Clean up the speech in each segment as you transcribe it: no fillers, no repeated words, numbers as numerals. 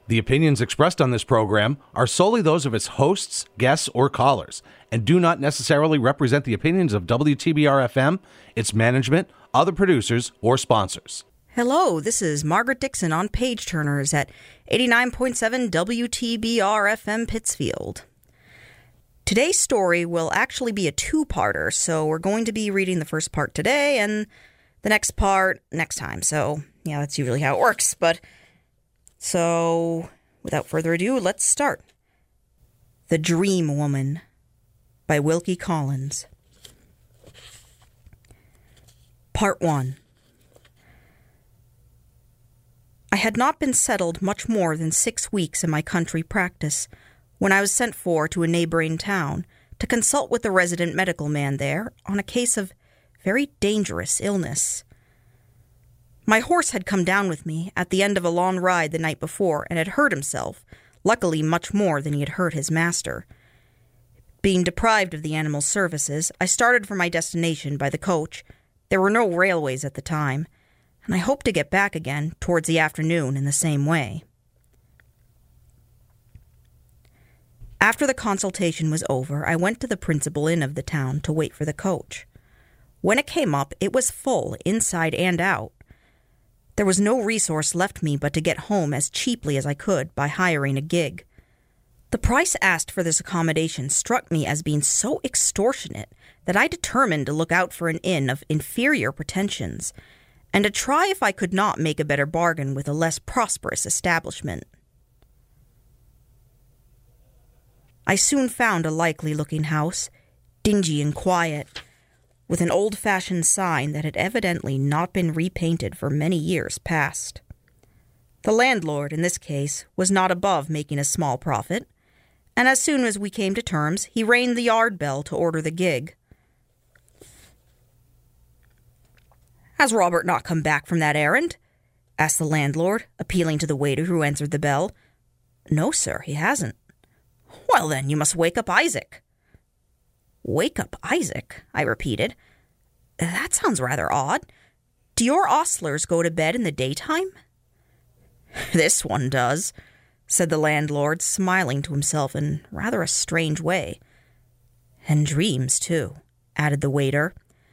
The opinions expressed on this program are solely those of its hosts, guests, or callers, and do not necessarily represent the opinions of WTBR-FM, its management, other producers, or sponsors. Hello, this is Margaret Dixon on Page Turners at 89.7 WTBR-FM Pittsfield. Today's story will actually be a two-parter, so we're going to be reading the first part today and the next part next time. So, yeah, that's usually how it works, So, without further ado, let's start. The Dream Woman by Wilkie Collins. Part 1. I had not been settled much more than 6 weeks in my country practice when I was sent for to a neighboring town to consult with the resident medical man there on a case of very dangerous illness. My horse had come down with me at the end of a long ride the night before and had hurt himself, luckily much more than he had hurt his master. Being deprived of the animal's services, I started for my destination by the coach. There were no railways at the time, and I hoped to get back again towards the afternoon in the same way. After the consultation was over, I went to the principal inn of the town to wait for the coach. When it came up, it was full, inside and out. There was no resource left me but to get home as cheaply as I could by hiring a gig. The price asked for this accommodation struck me as being so extortionate that I determined to look out for an inn of inferior pretensions and to try if I could not make a better bargain with a less prosperous establishment. I soon found a likely-looking house, dingy and quiet, with an old-fashioned sign that had evidently not been repainted for many years past. The landlord, in this case, was not above making a small profit, and as soon as we came to terms, he rang the yard bell to order the gig. "Has Robert not come back from that errand?" asked the landlord, appealing to the waiter who answered the bell. "No, sir, he hasn't." "Well, then, you must wake up Isaac." "Wake up Isaac?" I repeated. "That sounds rather odd. Do your ostlers go to bed in the daytime?" "This one does," said the landlord, smiling to himself in rather a strange way. "And dreams, too," added the waiter.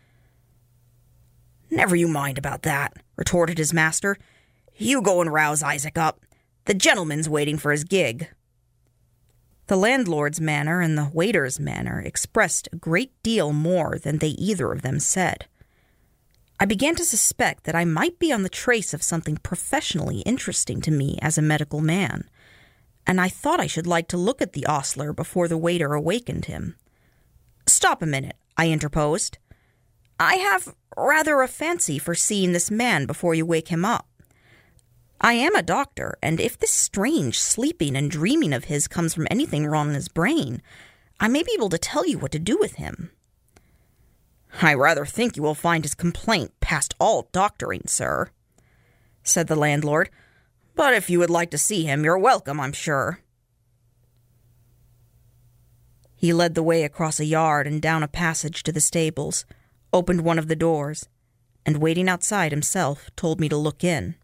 "Never you mind about that," retorted his master. "You go and rouse Isaac up. The gentleman's waiting for his gig." The landlord's manner and the waiter's manner expressed a great deal more than they either of them said. I began to suspect that I might be on the trace of something professionally interesting to me as a medical man, and I thought I should like to look at the ostler before the waiter awakened him. "Stop a minute," I interposed. "I have rather a fancy for seeing this man before you wake him up. I am a doctor, and if this strange sleeping and dreaming of his comes from anything wrong in his brain, I may be able to tell you what to do with him." "I rather think you will find his complaint past all doctoring, sir," said the landlord. "But if you would like to see him, you're welcome, I'm sure." He led the way across a yard and down a passage to the stables, opened one of the doors, and waiting outside himself, told me to look in.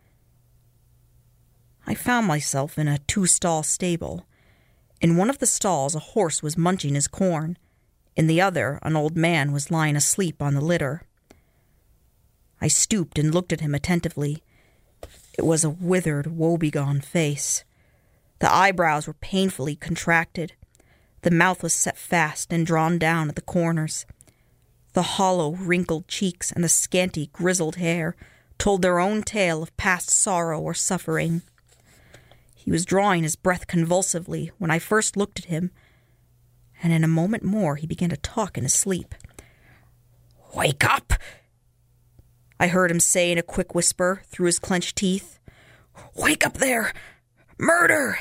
I found myself in a 2-stall stable. In one of the stalls, a horse was munching his corn. In the other, an old man was lying asleep on the litter. I stooped and looked at him attentively. It was a withered, woebegone face. The eyebrows were painfully contracted. The mouth was set fast and drawn down at the corners. The hollow, wrinkled cheeks and the scanty, grizzled hair told their own tale of past sorrow or suffering. He was drawing his breath convulsively when I first looked at him, and in a moment more he began to talk in his sleep. "Wake up!" I heard him say in a quick whisper through his clenched teeth. "Wake up there! Murder!"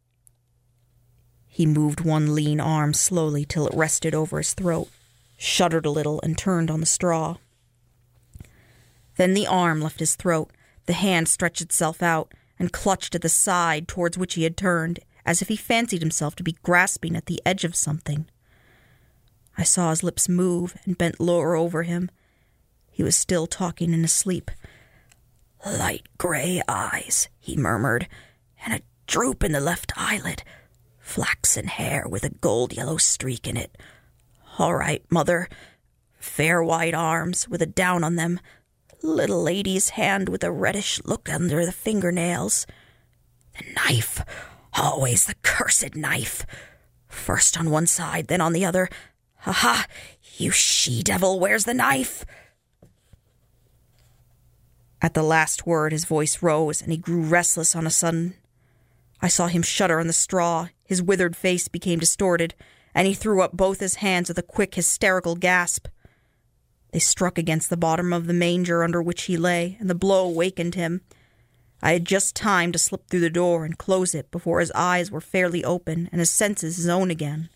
He moved one lean arm slowly till it rested over his throat, shuddered a little, and turned on the straw. Then the arm left his throat, the hand stretched itself out, and clutched at the side towards which he had turned, as if he fancied himself to be grasping at the edge of something. I saw his lips move and bent lower over him. He was still talking in his sleep. "Light gray eyes," he murmured, "and a droop in the left eyelid, flaxen hair with a gold-yellow streak in it. All right, mother. Fair white arms with a down on them, little lady's hand with a reddish look under the fingernails. The knife, always the cursed knife. First on one side, then on the other. Ha! You she-devil, where's the knife? At the last word, his voice rose, and he grew restless on a sudden. I saw him shudder on the straw, his withered face became distorted, and he threw up both his hands with a quick, hysterical gasp. They struck against the bottom of the manger under which he lay, and the blow wakened him. I had just time to slip through the door and close it before his eyes were fairly open and his senses his own again.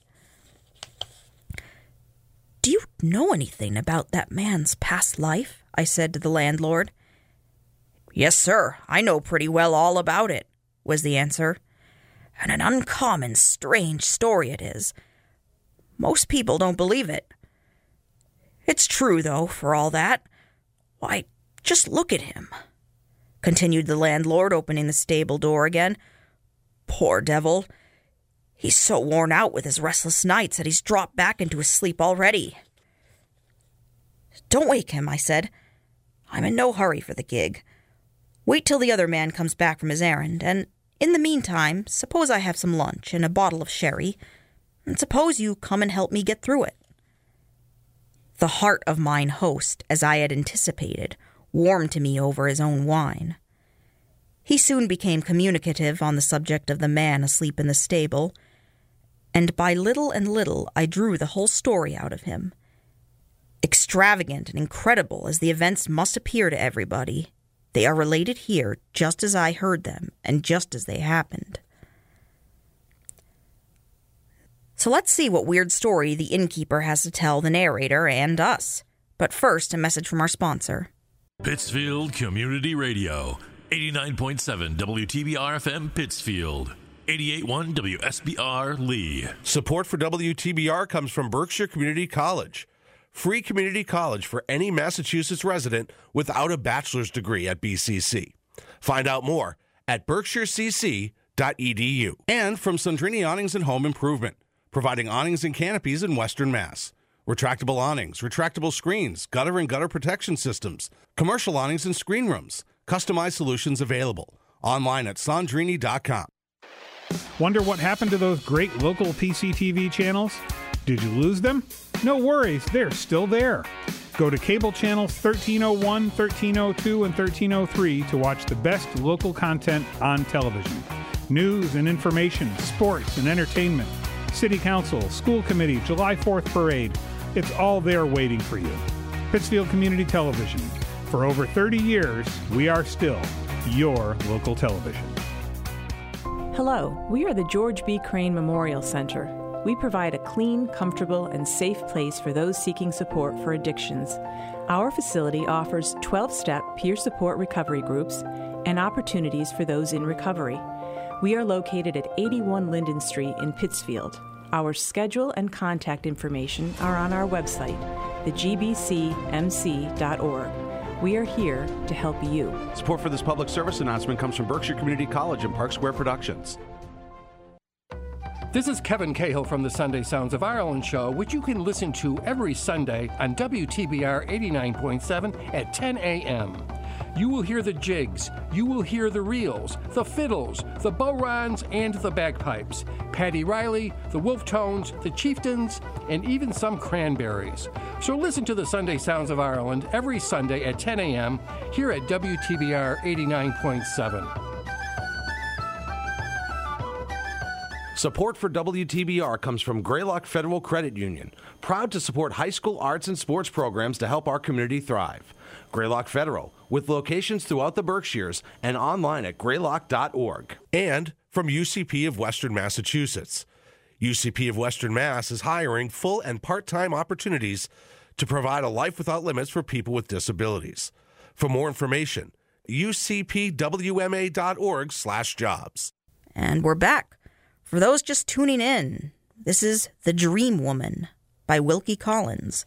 "Do you know anything about that man's past life?" I said to the landlord. "Yes, sir, I know pretty well all about it," was the answer. "And an uncommon strange story it is. Most people don't believe it. It's true, though, for all that. Why, just look at him," continued the landlord, opening the stable door again. "Poor devil. He's so worn out with his restless nights that he's dropped back into his sleep already." "Don't wake him," I said. "I'm in no hurry for the gig. Wait till the other man comes back from his errand, and in the meantime, suppose I have some lunch and a bottle of sherry, and suppose you come and help me get through it." The heart of mine host, as I had anticipated, warmed to me over his own wine. He soon became communicative on the subject of the man asleep in the stable, and by little and little I drew the whole story out of him. Extravagant and incredible as the events must appear to everybody, they are related here just as I heard them and just as they happened. So let's see what weird story the innkeeper has to tell the narrator and us. But first, a message from our sponsor. Pittsfield Community Radio, 89.7 WTBR-FM Pittsfield, 88.1 WSBR Lee. Support for WTBR comes from Berkshire Community College. Free community college for any Massachusetts resident without a bachelor's degree at BCC. Find out more at berkshirecc.edu. And from Sandrini Awnings and Home Improvement, providing awnings and canopies in Western Mass. Retractable awnings, retractable screens, gutter and gutter protection systems, commercial awnings and screen rooms, customized solutions available. Online at Sandrini.com. Wonder what happened to those great local PCTV channels? Did you lose them? No worries, they're still there. Go to cable channels 1301, 1302, and 1303 to watch the best local content on television. News and information, sports and entertainment, City Council, School Committee, July 4th Parade. It's all there waiting for you. Pittsfield Community Television. For over 30 years, we are still your local television. Hello, we are the George B. Crane Memorial Center. We provide a clean, comfortable, and safe place for those seeking support for addictions. Our facility offers 12-step peer support recovery groups and opportunities for those in recovery. We are located at 81 Linden Street in Pittsfield. Our schedule and contact information are on our website, thegbcmc.org. We are here to help you. Support for this public service announcement comes from Berkshire Community College and Park Square Productions. This is Kevin Cahill from the Sunday Sounds of Ireland show, which you can listen to every Sunday on WTBR 89.7 at 10 a.m. You will hear the jigs, you will hear the reels, the fiddles, the bodhráns, and the bagpipes, Paddy Riley, the Wolf Tones, the Chieftains, and even some cranberries. So listen to the Sunday Sounds of Ireland every Sunday at 10 a.m. here at WTBR 89.7. Support for WTBR comes from Greylock Federal Credit Union, proud to support high school arts and sports programs to help our community thrive. Greylock Federal, with locations throughout the Berkshires and online at greylock.org. And from UCP of Western Massachusetts. UCP of Western Mass is hiring full and part-time opportunities to provide a life without limits for people with disabilities. For more information, ucpwma.org/jobs. And we're back. For those just tuning in, this is The Dream Woman by Wilkie Collins.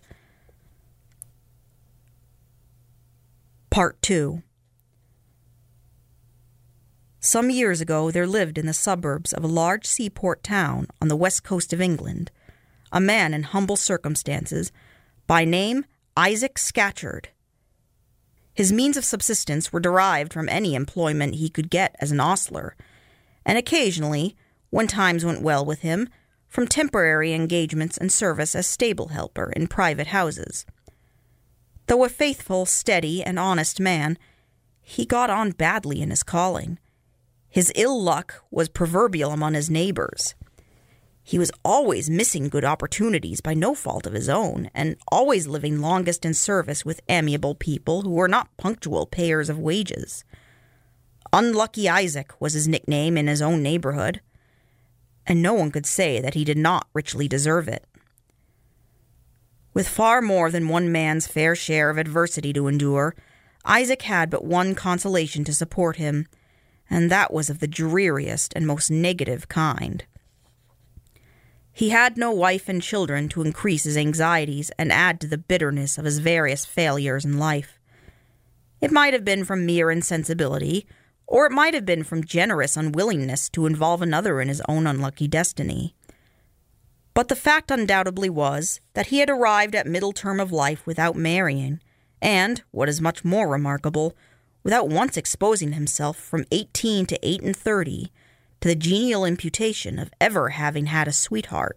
Part 2. Some years ago there lived in the suburbs of a large seaport town on the west coast of England a man in humble circumstances, by name Isaac Scatcherd. His means of subsistence were derived from any employment he could get as an ostler, and occasionally, when times went well with him, from temporary engagements and service as stable helper in private houses. Though a faithful, steady, and honest man, he got on badly in his calling. His ill luck was proverbial among his neighbors. He was always missing good opportunities by no fault of his own, and always living longest in service with amiable people who were not punctual payers of wages. Unlucky Isaac was his nickname in his own neighborhood, and no one could say that he did not richly deserve it. With far more than one man's fair share of adversity to endure, Isaac had but one consolation to support him, and that was of the dreariest and most negative kind. He had no wife and children to increase his anxieties and add to the bitterness of his various failures in life. It might have been from mere insensibility, or it might have been from generous unwillingness to involve another in his own unlucky destiny. But the fact undoubtedly was that he had arrived at middle term of life without marrying, and, what is much more remarkable, without once exposing himself from 18 to 38 to the genial imputation of ever having had a sweetheart.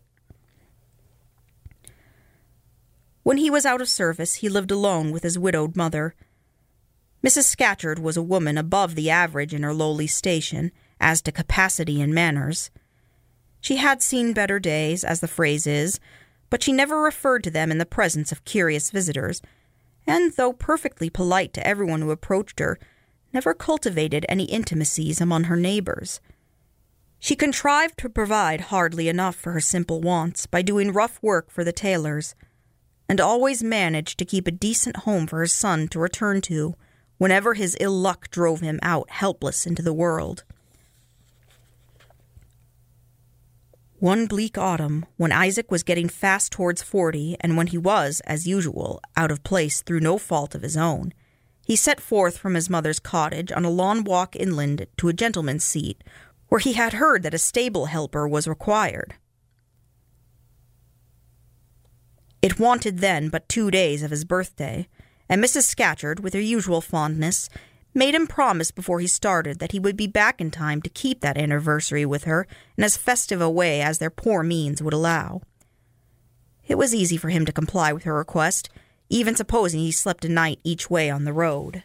When he was out of service, he lived alone with his widowed mother. Mrs. Scatcherd was a woman above the average in her lowly station, as to capacity and manners. She had seen better days, as the phrase is, but she never referred to them in the presence of curious visitors, and, though perfectly polite to everyone who approached her, never cultivated any intimacies among her neighbors. She contrived to provide hardly enough for her simple wants by doing rough work for the tailors, and always managed to keep a decent home for her son to return to whenever his ill luck drove him out helpless into the world. One bleak autumn, when Isaac was getting fast towards 40, and when he was, as usual, out of place through no fault of his own, he set forth from his mother's cottage on a long walk inland to a gentleman's seat, where he had heard that a stable helper was required. It wanted then but 2 days of his birthday, and Mrs. Scatcherd, with her usual fondness, made him promise before he started that he would be back in time to keep that anniversary with her in as festive a way as their poor means would allow. It was easy for him to comply with her request, even supposing he slept a night each way on the road.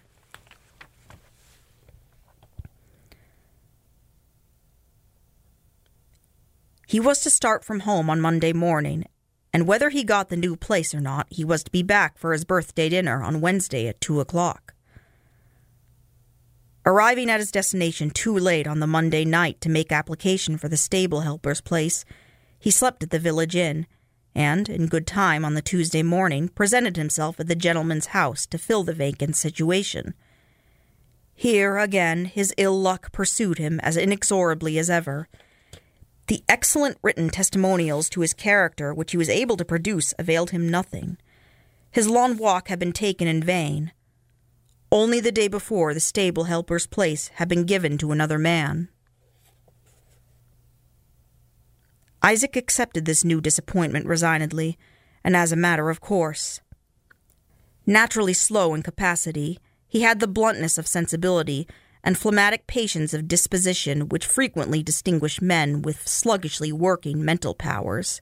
He was to start from home on Monday morning, and whether he got the new place or not, he was to be back for his birthday dinner on Wednesday at 2:00. Arriving at his destination too late on the Monday night to make application for the stable helper's place, he slept at the village inn, and, in good time on the Tuesday morning, presented himself at the gentleman's house to fill the vacant situation. Here, again, his ill luck pursued him as inexorably as ever. The excellent written testimonials to his character which he was able to produce availed him nothing. His long walk had been taken in vain. Only the day before, the stable helper's place had been given to another man. Isaac accepted this new disappointment resignedly, and as a matter of course. Naturally slow in capacity, he had the bluntness of sensibility and phlegmatic patience of disposition which frequently distinguish men with sluggishly working mental powers.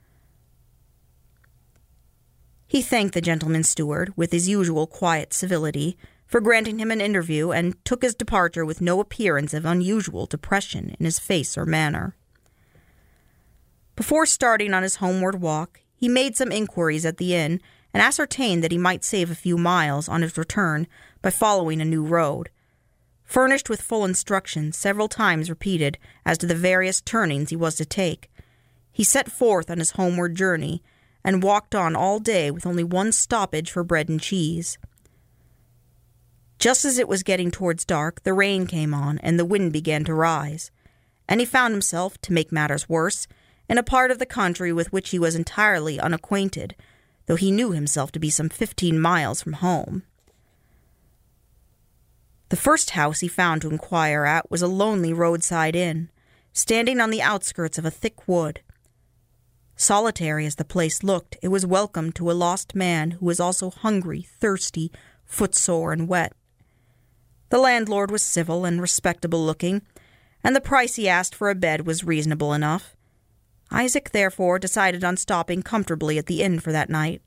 He thanked the gentleman's steward, with his usual quiet civility, for granting him an interview, and took his departure with no appearance of unusual depression in his face or manner. Before starting on his homeward walk, he made some inquiries at the inn, and ascertained that he might save a few miles on his return by following a new road, furnished with full instructions several times repeated as to the various turnings he was to take. He set forth on his homeward journey, and walked on all day with only one stoppage for bread and cheese. Just as it was getting towards dark, the rain came on, and the wind began to rise, and he found himself, to make matters worse, in a part of the country with which he was entirely unacquainted, though he knew himself to be some 15 miles from home. The first house he found to inquire at was a lonely roadside inn, standing on the outskirts of a thick wood. Solitary as the place looked, it was welcome to a lost man who was also hungry, thirsty, footsore, and wet. The landlord was civil and respectable-looking, and the price he asked for a bed was reasonable enough. Isaac, therefore, decided on stopping comfortably at the inn for that night.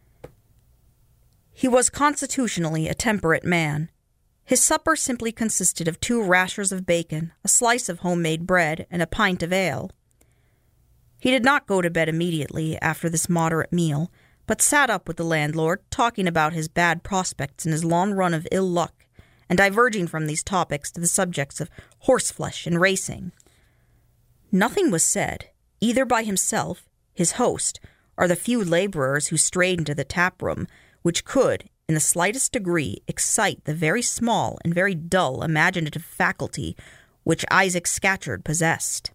He was constitutionally a temperate man. His supper simply consisted of 2 rashers of bacon, a slice of homemade bread, and a pint of ale. He did not go to bed immediately after this moderate meal, but sat up with the landlord, talking about his bad prospects and his long run of ill luck, and diverging from these topics to the subjects of horseflesh and racing. Nothing was said, either by himself, his host, or the few laborers who strayed into the tap-room, which could, in the slightest degree, excite the very small and very dull imaginative faculty which Isaac Scatcherd possessed.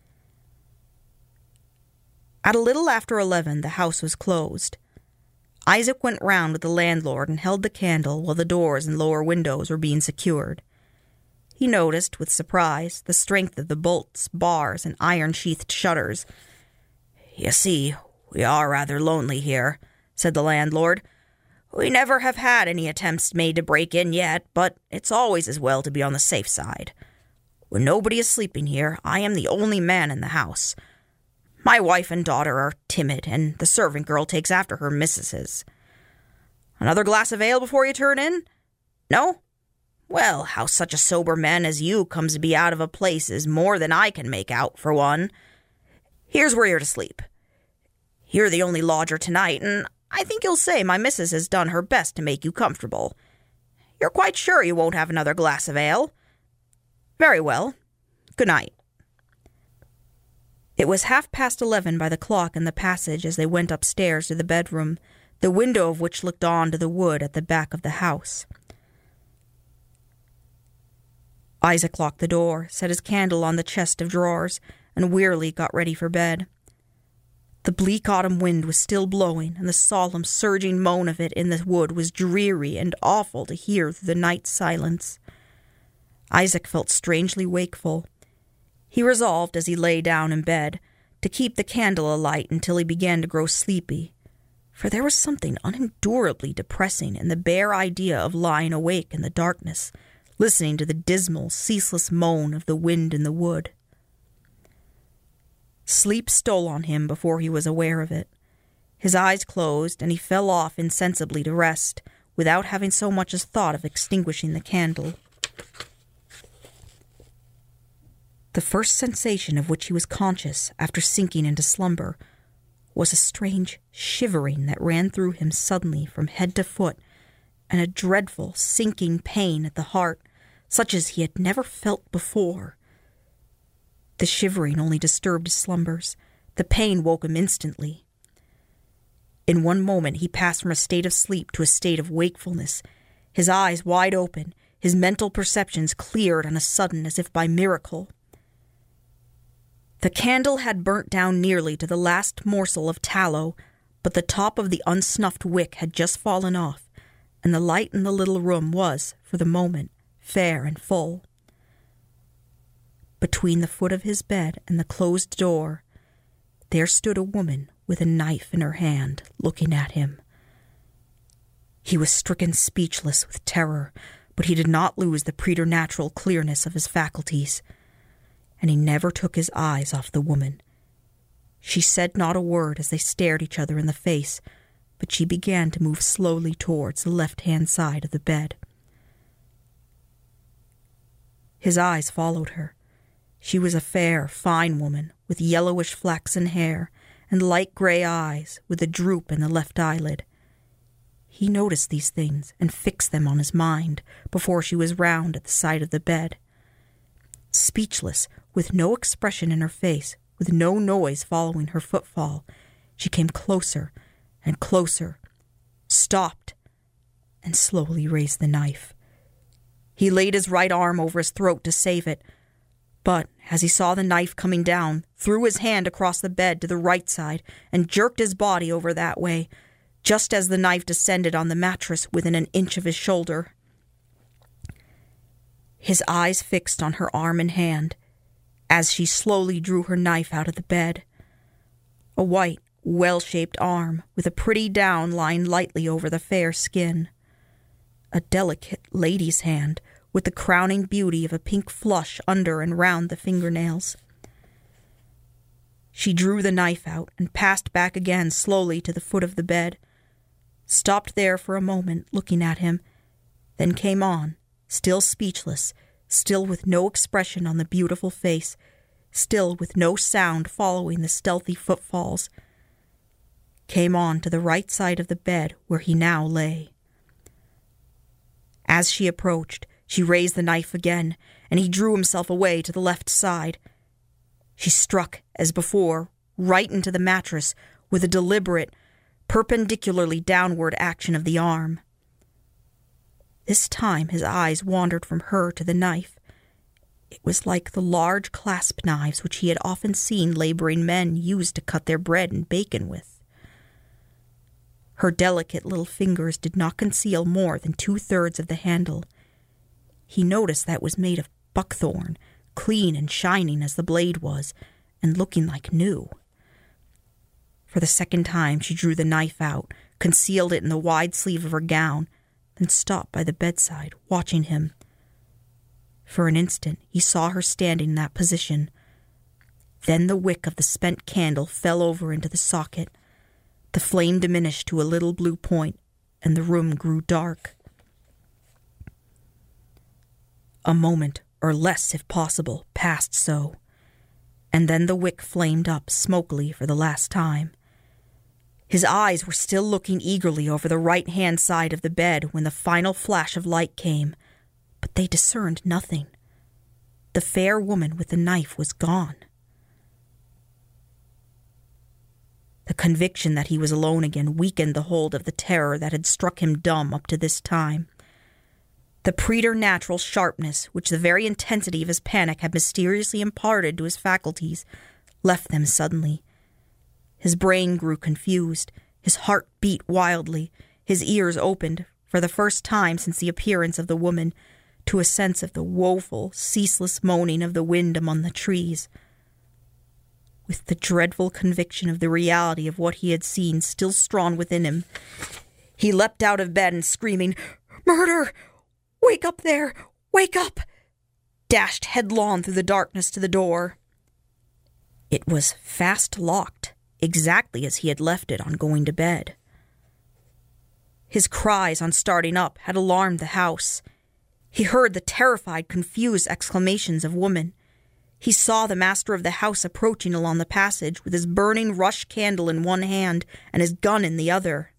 At a little after 11, the house was closed. Isaac went round with the landlord and held the candle while the doors and lower windows were being secured. He noticed, with surprise, the strength of the bolts, bars, and iron-sheathed shutters. "You see, we are rather lonely here," said the landlord. "We never have had any attempts made to break in yet, but it's always as well to be on the safe side. When nobody is sleeping here, I am the only man in the house. My wife and daughter are timid, and the servant girl takes after her missuses. Another glass of ale before you turn in? No? Well, how such a sober man as you comes to be out of a place is more than I can make out, for one. Here's where you're to sleep. You're the only lodger tonight, and I think you'll say my missus has done her best to make you comfortable. You're quite sure you won't have another glass of ale? Very well. Good night." It was 11:30 by the clock in the passage as they went upstairs to the bedroom, the window of which looked on to the wood at the back of the house. Isaac locked the door, set his candle on the chest of drawers, and wearily got ready for bed. The bleak autumn wind was still blowing, and the solemn, surging moan of it in the wood was dreary and awful to hear through the night silence. Isaac felt strangely wakeful. He resolved, as he lay down in bed, to keep the candle alight until he began to grow sleepy, for there was something unendurably depressing in the bare idea of lying awake in the darkness, listening to the dismal, ceaseless moan of the wind in the wood. Sleep stole on him before he was aware of it. His eyes closed, and he fell off insensibly to rest, without having so much as thought of extinguishing the candle. The first sensation of which he was conscious after sinking into slumber was a strange shivering that ran through him suddenly from head to foot, and a dreadful sinking pain at the heart, such as he had never felt before. The shivering only disturbed his slumbers. The pain woke him instantly. In one moment he passed from a state of sleep to a state of wakefulness, his eyes wide open, his mental perceptions cleared on a sudden as if by miracle. The candle had burnt down nearly to the last morsel of tallow, but the top of the unsnuffed wick had just fallen off, and the light in the little room was, for the moment, fair and full. Between the foot of his bed and the closed door, there stood a woman with a knife in her hand, looking at him. He was stricken speechless with terror, but he did not lose the preternatural clearness of his faculties, and he never took his eyes off the woman. She said not a word as they stared each other in the face, but she began to move slowly towards the left-hand side of the bed. His eyes followed her. She was a fair, fine woman, with yellowish flaxen hair, and light grey eyes, with a droop in the left eyelid. He noticed these things, and fixed them on his mind, before she was round at the side of the bed. Speechless, with no expression in her face, with no noise following her footfall, she came closer and closer, stopped, and slowly raised the knife. He laid his right arm over his throat to save it, but, as he saw the knife coming down, threw his hand across the bed to the right side and jerked his body over that way, just as the knife descended on the mattress within an inch of his shoulder. his eyes fixed on her arm and hand, as she slowly drew her knife out of the bed. A white, well-shaped arm with a pretty down lying lightly over the fair skin. A delicate lady's hand with the crowning beauty of a pink flush under and round the fingernails. She drew the knife out and passed back again slowly to the foot of the bed, stopped there for a moment looking at him, then came on, still speechless, still with no expression on the beautiful face, still with no sound following the stealthy footfalls, came on to the right side of the bed where he now lay. As she approached, she raised the knife again, and he drew himself away to the left side. She struck, as before, right into the mattress with a deliberate, perpendicularly downward action of the arm. This time his eyes wandered from her to the knife. It was like the large clasp knives which he had often seen laboring men use to cut their bread and bacon with. Her delicate little fingers did not conceal more than 2/3 of the handle. He noticed that it was made of buckthorn, clean and shining as the blade was, and looking like new. For the second time she drew the knife out, concealed it in the wide sleeve of her gown, then stopped by the bedside, watching him. For an instant he saw her standing in that position. Then the wick of the spent candle fell over into the socket. The flame diminished to a little blue point, and the room grew dark. A moment, or less if possible, passed so, and then the wick flamed up smokily for the last time. His eyes were still looking eagerly over the right-hand side of the bed when the final flash of light came, but they discerned nothing. The fair woman with the knife was gone. The conviction that he was alone again weakened the hold of the terror that had struck him dumb up to this time. The preternatural sharpness which the very intensity of his panic had mysteriously imparted to his faculties left them suddenly. His brain grew confused, his heart beat wildly, his ears opened, for the first time since the appearance of the woman, to a sense of the woeful, ceaseless moaning of the wind among the trees. With the dreadful conviction of the reality of what he had seen still strong within him, he leapt out of bed and screaming, "Murder! Wake up there! Wake up!" dashed headlong through the darkness to the door. It was fast locked, exactly as he had left it on going to bed. His cries on starting up had alarmed the house. He heard the terrified, confused exclamations of women. He saw the master of the house approaching along the passage with his burning rush candle in one hand and his gun in the other.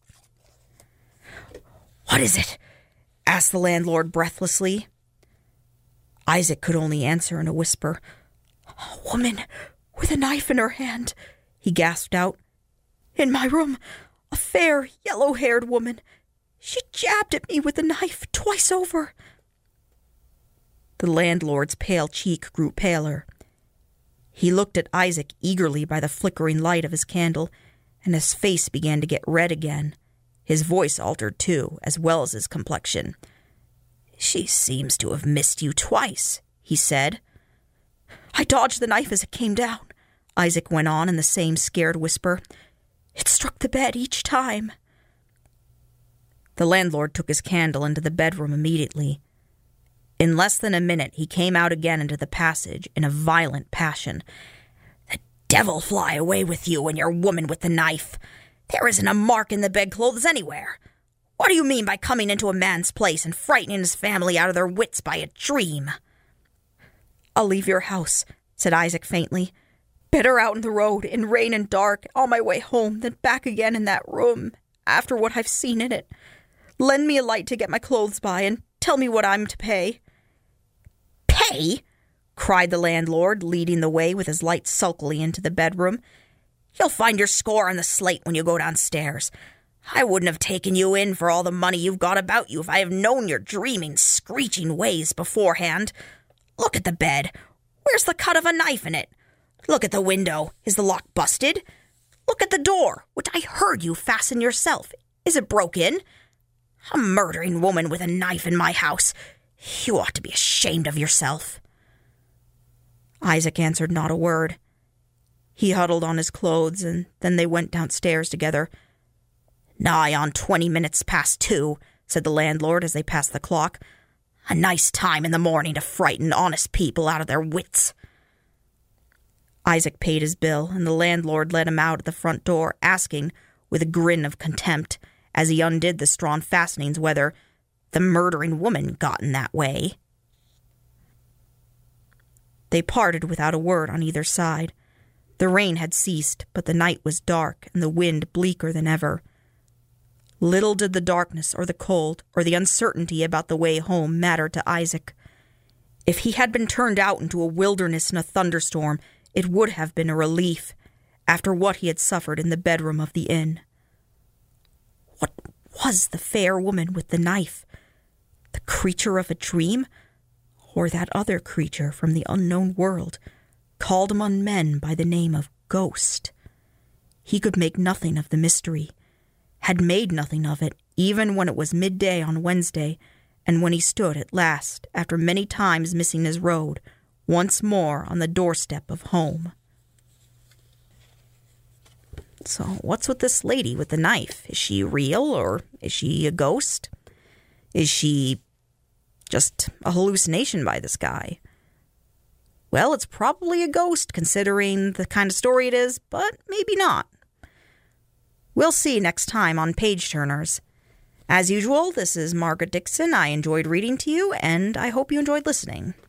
"What is it?" asked the landlord breathlessly. Isaac could only answer in a whisper. "A woman with a knife in her hand," he gasped out. "In my room, a fair, yellow-haired woman. She jabbed at me with the knife twice over." The landlord's pale cheek grew paler. He looked at Isaac eagerly by the flickering light of his candle, and his face began to get red again. His voice altered too, as well as his complexion. "She seems to have missed you twice," he said. "I dodged the knife as it came down," Isaac went on in the same scared whisper. "It struck the bed each time." The landlord took his candle into the bedroom immediately. In less than a minute he came out again into the passage in a violent passion. "The devil fly away with you and your woman with the knife. There isn't a mark in the bedclothes anywhere. What do you mean by coming into a man's place and frightening his family out of their wits by a dream?" "I'll leave your house," said Isaac faintly. "Better out in the road, in rain and dark, on my way home, than back again in that room, after what I've seen in it. Lend me a light to get my clothes by, and tell me what I'm to pay." "Pay?" cried the landlord, leading the way with his light sulkily into the bedroom. "You'll find your score on the slate when you go downstairs. I wouldn't have taken you in for all the money you've got about you if I have known your dreaming, screeching ways beforehand. Look at the bed. Where's the cut of a knife in it? Look at the window. Is the lock busted? Look at the door, which I heard you fasten yourself. Is it broke in? A murdering woman with a knife in my house. You ought to be ashamed of yourself. Isaac answered not a word. He huddled on his clothes, and then they went downstairs together. "Nigh on 20 minutes past 2, said the landlord as they passed the clock. "A nice time in the morning to frighten honest people out of their wits." Isaac paid his bill, and the landlord let him out at the front door, asking, with a grin of contempt, as he undid the strawn fastenings, whether the murdering woman got in that way. They parted without a word on either side. The rain had ceased, but the night was dark and the wind bleaker than ever. Little did the darkness or the cold or the uncertainty about the way home matter to Isaac. If he had been turned out into a wilderness in a thunderstorm, it would have been a relief, after what he had suffered in the bedroom of the inn. What was the fair woman with the knife? The creature of a dream? Or that other creature from the unknown world, called among men by the name of Ghost? He could make nothing of the mystery, had made nothing of it, even when it was midday on Wednesday, and when he stood at last, after many times missing his road, once more on the doorstep of home. So what's with this lady with the knife? Is she real, or is she a ghost? Is she just a hallucination by this guy? Well, it's probably a ghost, considering the kind of story it is, but maybe not. We'll see next time on Page Turners. As usual, this is Margaret Dixon. I enjoyed reading to you, and I hope you enjoyed listening.